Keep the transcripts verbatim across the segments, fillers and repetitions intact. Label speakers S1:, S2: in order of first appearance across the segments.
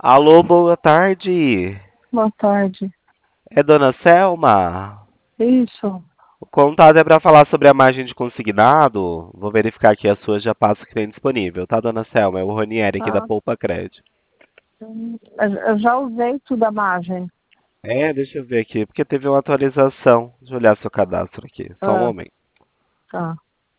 S1: Alô, boa tarde.
S2: Boa tarde.
S1: É Dona Selma?
S2: Isso,
S1: O contato é para falar sobre a margem de consignado. Vou verificar aqui as suas, já passo que tem disponível, tá, Dona Selma? É o Ronieri aqui da
S2: tá.
S1: Poupa Crédito.
S2: Eu eu já usei tudo a margem.
S1: É, deixa eu ver aqui, porque teve uma atualização. Deixa eu olhar seu cadastro aqui, só um
S2: Ah,
S1: momento.
S2: tá.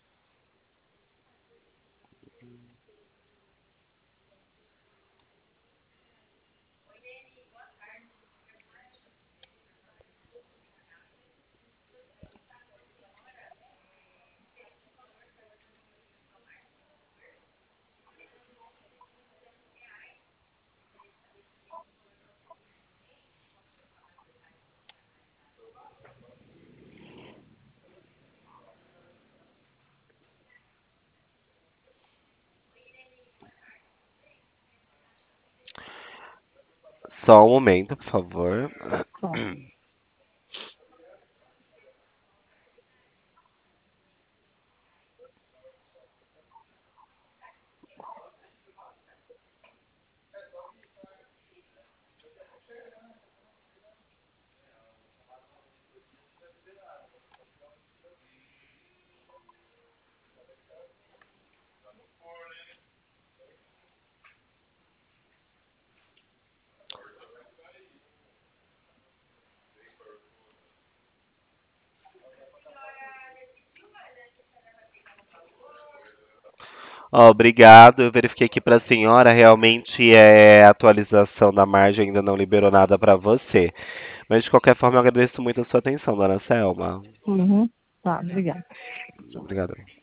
S1: Só um momento, por favor.
S2: Tá.
S1: Ó, obrigado. Eu verifiquei aqui para a senhora, realmente é a atualização da margem ainda não liberou nada para você. Mas de qualquer forma, eu agradeço muito a sua atenção, Dona Selma.
S2: Uhum. Tá, obrigada.
S1: Obrigado.